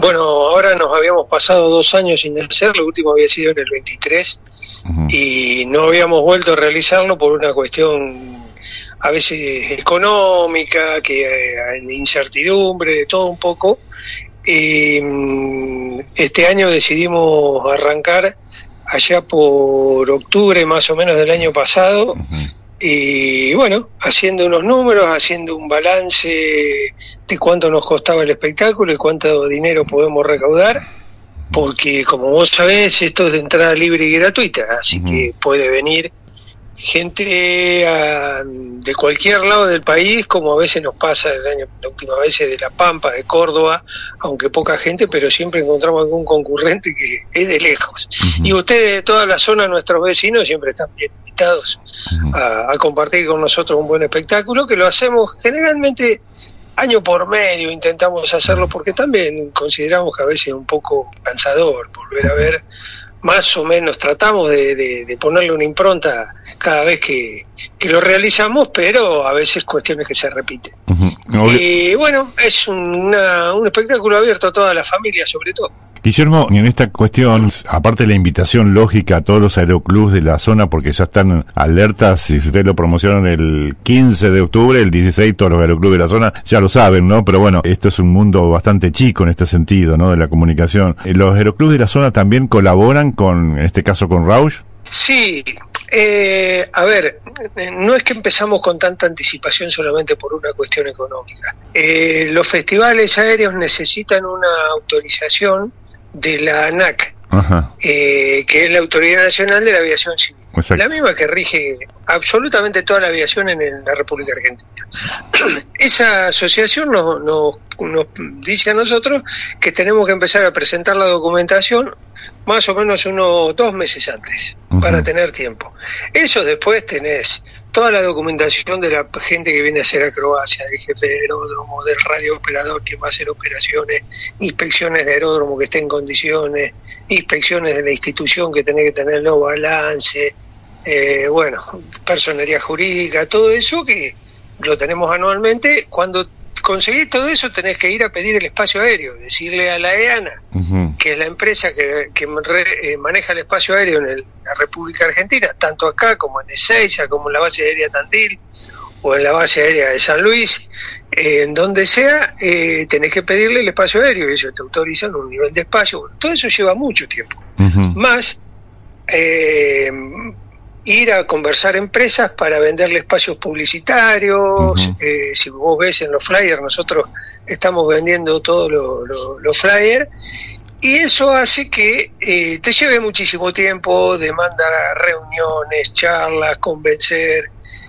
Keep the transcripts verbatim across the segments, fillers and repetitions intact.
bueno, ahora nos habíamos pasado dos años sin hacer, lo último había sido en el veintitrés, uh-huh. y no habíamos vuelto a realizarlo por una cuestión a veces económica, que eh, de incertidumbre, de todo un poco. Y este año decidimos arrancar allá por octubre más o menos del año pasado, uh-huh. y bueno, haciendo unos números, haciendo un balance de cuánto nos costaba el espectáculo y cuánto dinero podemos recaudar, porque como vos sabés, esto es de entrada libre y gratuita, así uh-huh. que puede venir gente a, de cualquier lado del país, como a veces nos pasa el año, la última vez de La Pampa, de Córdoba, aunque poca gente, pero siempre encontramos algún concurrente que es de lejos. Uh-huh. Y ustedes de toda la zona, nuestros vecinos, siempre están bien invitados uh-huh. a, a compartir con nosotros un buen espectáculo, que lo hacemos generalmente año por medio, intentamos hacerlo, porque también consideramos que a veces es un poco cansador volver a ver. Más o menos tratamos de, de, de ponerle una impronta cada vez que, que lo realizamos, pero a veces cuestiones que se repiten. Uh-huh. Y bueno, es una, un espectáculo abierto a toda la familia, sobre todo. Guillermo, en esta cuestión, aparte de la invitación lógica a todos los aeroclubs de la zona, porque ya están alertas, si ustedes lo promocionan el quince de octubre, el dieciséis, todos los aeroclubs de la zona ya lo saben, ¿no? Pero bueno, esto es un mundo bastante chico en este sentido, ¿no? De la comunicación. ¿Los aeroclubs de la zona también colaboran con, en este caso, con Rausch? Sí. Eh, a ver, no es que empezamos con tanta anticipación solamente por una cuestión económica. Eh, los festivales aéreos necesitan una autorización de la ANAC, eh, que es la Autoridad Nacional de la Aviación Civil. Exacto. La misma que rige absolutamente toda la aviación en, el, la República Argentina. Esa asociación nos, nos, nos dice a nosotros que tenemos que empezar a presentar la documentación más o menos unos dos meses antes, uh-huh. para tener tiempo. Eso después tenés toda la documentación de la gente que viene a hacer acrobacia, del jefe de aeródromo, del radiooperador que va a hacer operaciones, inspecciones de aeródromo que esté en condiciones, inspecciones de la institución que tiene que tener los balances, eh, bueno, personería jurídica, todo eso que lo tenemos anualmente. Cuando conseguís todo eso tenés que ir a pedir el espacio aéreo, decirle a la EANA, uh-huh. que es la empresa que, que re, eh, maneja el espacio aéreo en el, la República Argentina, tanto acá como en Ezeiza, como en la base aérea Tandil o en la base aérea de San Luis, eh, en donde sea, eh, tenés que pedirle el espacio aéreo y ellos te autorizan un nivel de espacio. Bueno, todo eso lleva mucho tiempo. Uh-huh. Más eh, ir a conversar empresas para venderle espacios publicitarios. Uh-huh. eh, si vos ves en los flyers, nosotros estamos vendiendo todos los lo, lo flyers, y eso hace que eh, te lleve muchísimo tiempo, demanda reuniones, charlas, convencer.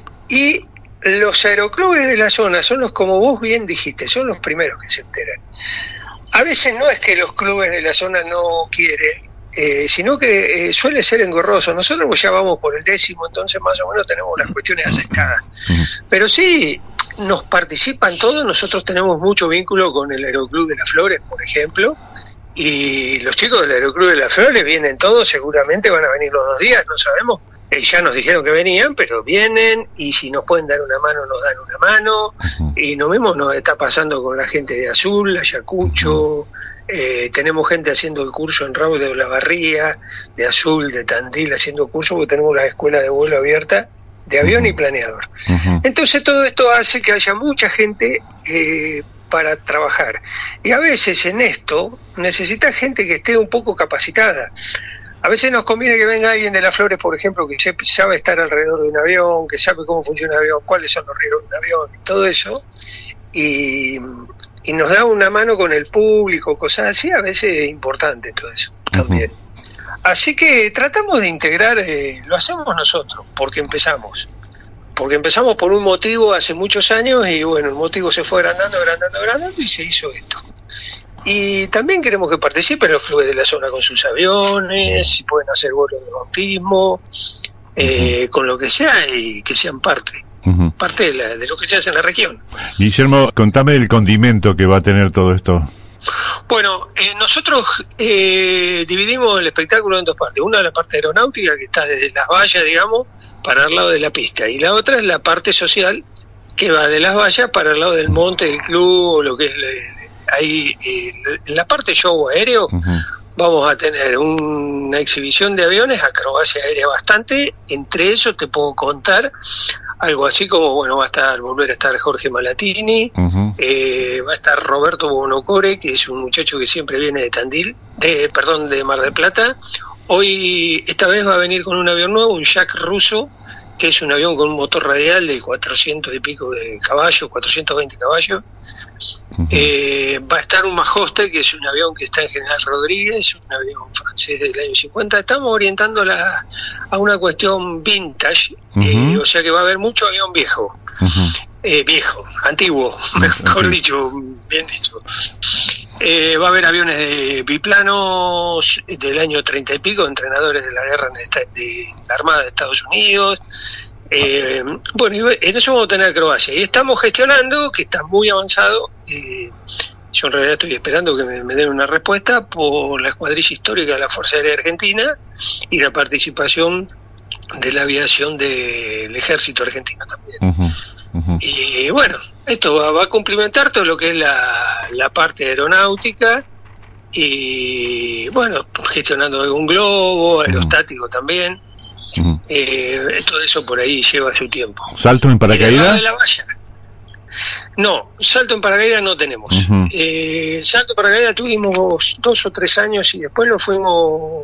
Y los aeroclubes de la zona son los, como vos bien dijiste, son los primeros que se enteran. A veces no es que los clubes de la zona no quieren, Eh, sino que eh, suele ser engorroso. Nosotros ya vamos por el décimo, entonces más o menos tenemos las cuestiones aceptadas. Pero sí, nos participan todos. Nosotros tenemos mucho vínculo con el Aeroclub de las Flores, por ejemplo, y los chicos del Aeroclub de las Flores vienen todos, seguramente van a venir los dos días, no sabemos. Eh, ya nos dijeron que venían, pero vienen, y si nos pueden dar una mano, nos dan una mano. Uh-huh. Y lo mismo nos está pasando con la gente de Azul, Ayacucho. Uh-huh. Eh, tenemos gente haciendo el curso en Raúl de Olavarría, de Azul, de Tandil, haciendo curso, porque tenemos la escuela de vuelo abierta de avión uh-huh. y planeador. Uh-huh. Entonces todo esto hace que haya mucha gente eh, para trabajar. Y a veces en esto necesita gente que esté un poco capacitada. A veces nos conviene que venga alguien de las Flores, por ejemplo, que sabe estar alrededor de un avión, que sabe cómo funciona el avión, cuáles son los riesgos de un avión, y todo eso, y... y nos da una mano con el público, cosas así. A veces es importante todo eso también. Uh-huh. Así que tratamos de integrar, eh, lo hacemos nosotros, porque empezamos. Porque empezamos por un motivo hace muchos años, y bueno, el motivo se fue agrandando, agrandando, agrandando, y se hizo esto. Y también queremos que participen los clubes de la zona con sus aviones, si pueden hacer vuelos de bautismo, eh, uh-huh. con lo que sea, y que sean parte. Uh-huh. parte de, la, de lo que se hace en la región. Guillermo, contame el condimento que va a tener todo esto. Bueno, eh, nosotros eh, dividimos el espectáculo en dos partes. Una es la parte aeronáutica, que está desde las vallas, digamos, para el lado de la pista, y la otra es la parte social, que va de las vallas para el lado del monte, del club, o lo que es la, ahí eh, en la parte show aéreo uh-huh. vamos a tener una exhibición de aviones, acrobacia aérea bastante. Entre eso te puedo contar algo así como, bueno, va a estar, volver a estar Jorge Malatini, uh-huh. eh, va a estar Roberto Bonocore, que es un muchacho que siempre viene de Tandil, de, perdón, de Mar del Plata. Hoy, esta vez va a venir con un avión nuevo, un Yak ruso, que es un avión con un motor radial de cuatrocientos y pico de caballos, cuatrocientos veinte caballos. Uh-huh. Eh, va a estar un Majoster, que es un avión que está en General Rodríguez, un avión francés del año cincuenta. Estamos orientándola a una cuestión vintage, uh-huh. eh, o sea que va a haber mucho avión viejo, uh-huh. eh, viejo, antiguo, mejor uh-huh. dicho, bien dicho. Eh, va a haber aviones de biplanos del año treinta y pico, entrenadores de la guerra de la Armada de Estados Unidos. Eh, bueno, en eso vamos a tener Croacia y estamos gestionando, que está muy avanzado, eh, yo en realidad estoy esperando que me, me den una respuesta por la escuadrilla histórica de la Fuerza Aérea Argentina y la participación de la aviación del ejército argentino también. Uh-huh, uh-huh. Y bueno, esto va, va a complementar todo lo que es la, la parte aeronáutica y bueno, gestionando algún globo aerostático uh-huh. también. Uh-huh. Eh, todo eso por ahí lleva su tiempo. ¿Salto en paracaídas? De la valla. No, salto en paracaídas no tenemos. Uh-huh. Eh, salto en paracaídas tuvimos dos o tres años y después lo fuimos.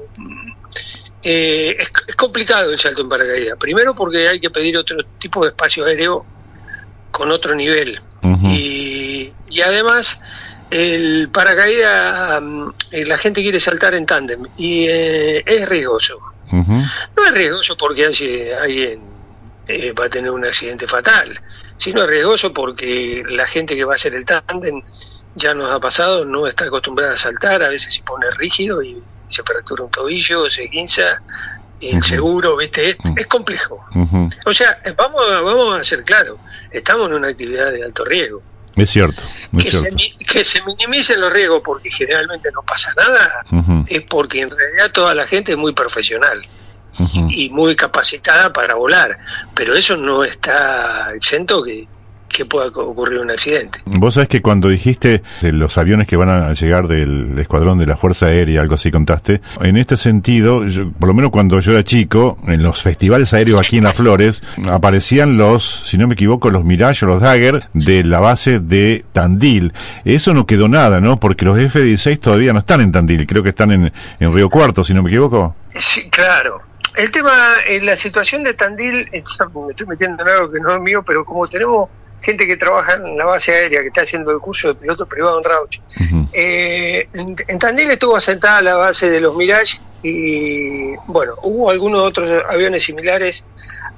Eh, es, es complicado el salto en paracaídas. Primero porque hay que pedir otro tipo de espacio aéreo con otro nivel. Uh-huh. Y, y además el paracaídas, eh, la gente quiere saltar en tándem y eh, es riesgoso. Uh-huh. No es riesgoso porque alguien eh, va a tener un accidente fatal, sino es riesgoso porque la gente que va a hacer el tándem, ya nos ha pasado, no está acostumbrada a saltar, a veces se pone rígido y se fractura un tobillo, se guinza, el uh-huh. seguro, viste, es, uh-huh. es complejo. Uh-huh. O sea, vamos, vamos a ser claros, estamos en una actividad de alto riesgo. Es cierto, es que, cierto. Se, que se minimicen los riesgos porque generalmente no pasa nada, uh-huh. es porque en realidad toda la gente es muy profesional uh-huh. y muy capacitada para volar, pero eso no está exento que, que pueda ocurrir un accidente. Vos sabés que cuando dijiste de los aviones que van a llegar del escuadrón de la Fuerza Aérea, algo así contaste, en este sentido, yo, por lo menos cuando yo era chico, en los festivales aéreos aquí en Las Flores, aparecían los, si no me equivoco, los Mirage o los Dagger de la base de Tandil. Eso no quedó nada, ¿no? Porque los F dieciséis todavía no están en Tandil, creo que están en, en Río Cuarto, si no me equivoco. Sí, claro. El tema, en la situación de Tandil, me estoy metiendo en algo que no es mío, pero como tenemos gente que trabaja en la base aérea, que está haciendo el curso de piloto privado en Rauch. Uh-huh. Eh, en, en Tandil estuvo asentada la base de los Mirage y, bueno, hubo algunos otros aviones similares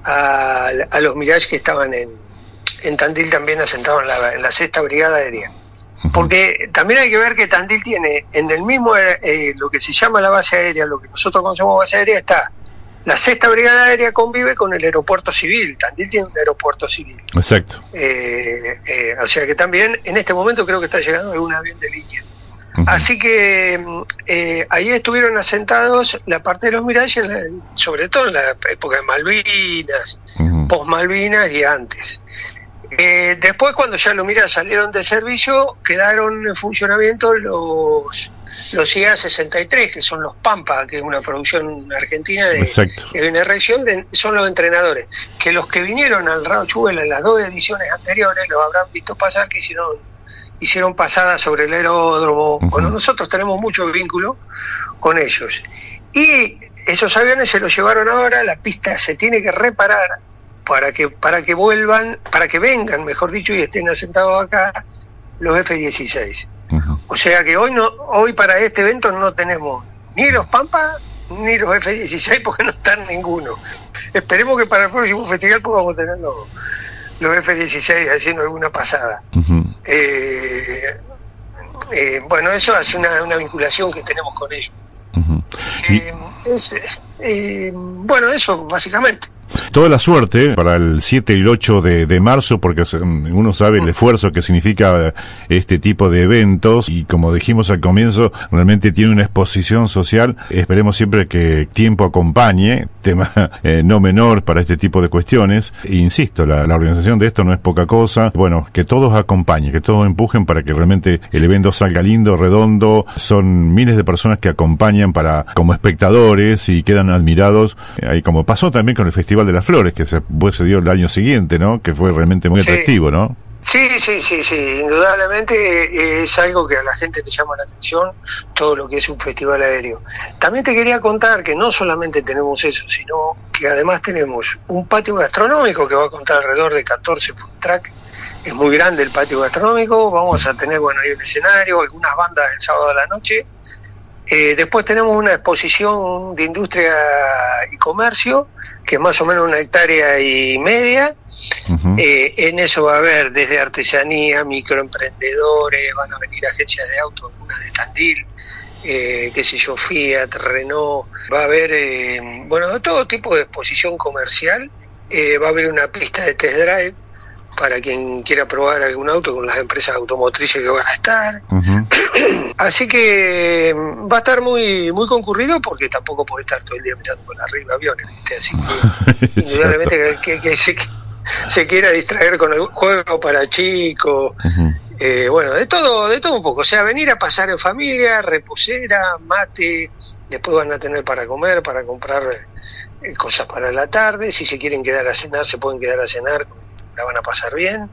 a, a los Mirage que estaban en, en Tandil también asentados en la, en la sexta Brigada Aérea. Uh-huh. Porque también hay que ver que Tandil tiene, en el mismo, eh, lo que se llama la base aérea, lo que nosotros conocemos base aérea, está la sexta Brigada Aérea convive con el aeropuerto civil. Tandil tiene un aeropuerto civil. Exacto. Eh, eh, o sea que también en este momento creo que está llegando algún avión de línea. Uh-huh. Así que eh, ahí estuvieron asentados la parte de los Mirage, en la, sobre todo en la época de Malvinas, uh-huh. post Malvinas y antes. Eh, después, cuando ya los Mirage salieron de servicio, quedaron en funcionamiento los los I A sesenta y tres, que son los Pampa, que es una producción argentina de, que viene de reacción, de, son los entrenadores, que los que vinieron al Rauch Vela en las dos ediciones anteriores, los habrán visto pasar, que hicieron, hicieron pasadas sobre el aeródromo. Uh-huh. Bueno, nosotros tenemos mucho vínculo con ellos. Y esos aviones se los llevaron ahora, la pista se tiene que reparar para que, para que vuelvan, para que vengan, mejor dicho, y estén asentados acá los F dieciséis. Uh-huh. O sea que hoy no, hoy para este evento no tenemos ni los Pampa ni los F dieciséis porque no están ninguno. Esperemos que para el próximo festival podamos tener los, los F dieciséis haciendo alguna pasada. Uh-huh. eh, eh, bueno, eso hace una, una vinculación que tenemos con ellos. Uh-huh. eh, es, eh, bueno, eso básicamente. Toda la suerte para el siete y el ocho de, de marzo, porque uno sabe el esfuerzo que significa este tipo de eventos, y como dijimos al comienzo, realmente tiene una exposición social. Esperemos siempre que tiempo acompañe, tema eh, no menor para este tipo de cuestiones. E insisto, la, la organización de esto no es poca cosa. Bueno, que todos acompañen, que todos empujen para que realmente el evento salga lindo, redondo. Son miles de personas que acompañan para como espectadores y quedan admirados, ahí como pasó también con el Festival de las Flores, que se, pues, se dio el año siguiente, ¿no? Que fue realmente muy sí. atractivo, ¿no? Sí, sí, sí, sí, indudablemente es algo que a la gente le llama la atención, todo lo que es un festival aéreo. También te quería contar que no solamente tenemos eso, sino que además tenemos un patio gastronómico que va a contar alrededor de catorce food truck. Es muy grande el patio gastronómico. Vamos a tener, bueno, ahí un escenario, algunas bandas el sábado a la noche. Eh, después tenemos una exposición de industria y comercio, que es más o menos una hectárea y media. Uh-huh. Eh, en eso va a haber desde artesanía, microemprendedores, van a venir agencias de autos, una de Tandil, eh, qué sé yo, Fiat, Renault, va a haber, eh, bueno, todo tipo de exposición comercial. Eh, va a haber una pista de test drive para quien quiera probar algún auto con las empresas automotrices que van a estar. Uh-huh. Así que va a estar muy muy concurrido, porque tampoco puede estar todo el día mirando por arriba aviones, ¿viste? Así que indudablemente que, que, que, se, que se quiera distraer con el juego para chicos, uh-huh. eh, bueno, de todo, de todo un poco. O sea, venir a pasar en familia, reposera, mate, después van a tener para comer, para comprar eh, cosas para la tarde. Si se quieren quedar a cenar, se pueden quedar a cenar, la van a pasar bien.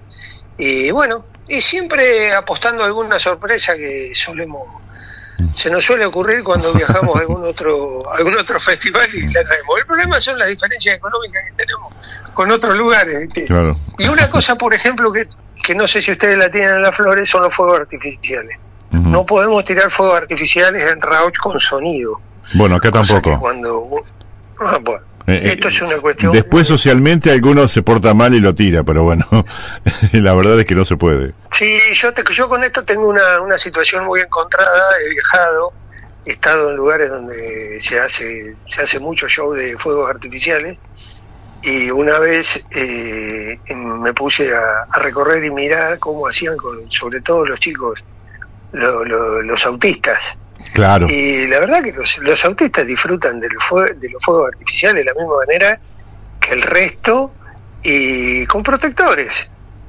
Y bueno, y siempre apostando a alguna sorpresa que solemos, se nos suele ocurrir cuando viajamos a algún otro, algún otro festival y la traemos. El problema son las diferencias económicas que tenemos con otros lugares, ¿viste? Claro. Y una cosa, por ejemplo, que, que no sé si ustedes la tienen en Las Flores, son los fuegos artificiales. Uh-huh. No podemos tirar fuegos artificiales en Rauch con sonido. Bueno, acá tampoco. Cuando, ah, bueno. Eh, Esto es una cuestión. Después socialmente algunos se porta mal y lo tira, pero bueno, la verdad es que no se puede. Sí, yo te, yo con esto tengo una, una situación muy encontrada. He viajado, he estado en lugares donde se hace se hace mucho show de fuegos artificiales, y una vez eh, me puse a, a recorrer y mirar cómo hacían, con, sobre todo los chicos, lo, lo, los autistas. Claro. Y la verdad que los, los autistas disfrutan del fue, de los fuegos artificiales de la misma manera que el resto, y con protectores,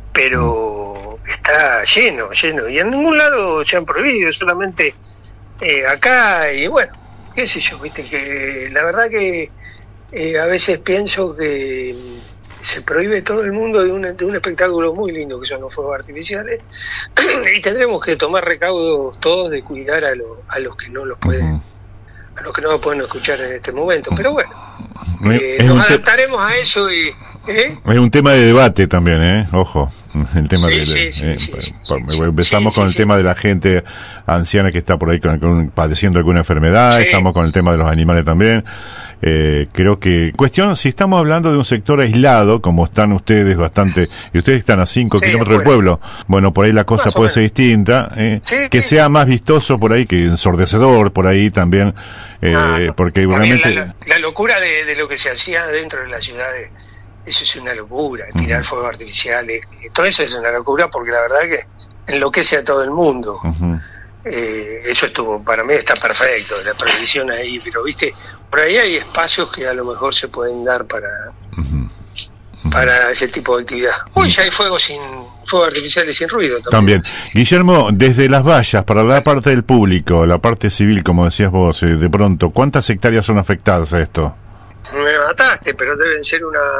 pero mm. está lleno, lleno, y en ningún lado se han prohibido, solamente eh, acá. Y bueno, qué sé yo, viste que la verdad que eh, a veces pienso que se prohíbe todo el mundo de un, de un espectáculo muy lindo que son los fuegos artificiales, y tendremos que tomar recaudos todos de cuidar a, lo, a los que no los pueden, uh-huh. a los que no lo pueden escuchar en este momento. Pero bueno, eh, nos adaptaremos te- a eso. Y ¿eh? Es un tema de debate también, ¿eh? Ojo, el tema sí, de, sí, sí, eh, sí, pa, sí, pa, sí, empezamos sí, con sí, el sí. tema de la gente anciana que está por ahí con, con, padeciendo alguna enfermedad, sí. Estamos con el tema de los animales también. Eh, creo que cuestión, si estamos hablando de un sector aislado, como están ustedes bastante, y ustedes están a cinco sí, kilómetros del pueblo, bueno, por ahí la cosa puede ser distinta, eh, sí, que sí. sea más vistoso por ahí, que ensordecedor por ahí también, eh, ah, porque realmente la, la locura de, de lo que se hacía dentro de las ciudades, eso es una locura, tirar uh-huh. fuegos artificiales, todo eso es una locura, porque la verdad que enloquece a todo el mundo. Uh-huh. Eh, eso estuvo, para mí está perfecto, la prohibición ahí, pero viste, por ahí hay espacios que a lo mejor se pueden dar para uh-huh. Uh-huh. para ese tipo de actividad. Hoy ya hay fuegos sin fuegos artificiales sin ruido también. También. Guillermo, desde las vallas, para la parte del público, la parte civil, como decías vos, eh, de pronto, ¿cuántas hectáreas son afectadas a esto? Me mataste, pero deben ser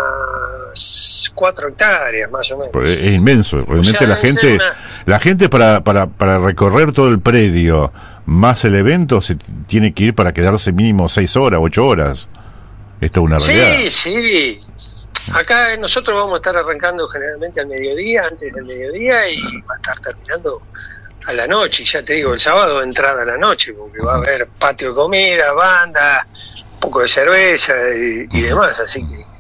unas cuatro hectáreas más o menos. Es inmenso, realmente. O sea, la gente, una... la gente para, para, para recorrer todo el predio más el evento se tiene que ir para quedarse mínimo seis horas, ocho horas. Esto es una realidad. Sí, sí. Acá nosotros vamos a estar arrancando generalmente al mediodía, antes del mediodía, y va a estar terminando a la noche. Ya te digo, el sábado entrada a la noche, porque va a haber patio de comida, banda, un poco de cerveza y, y demás, así que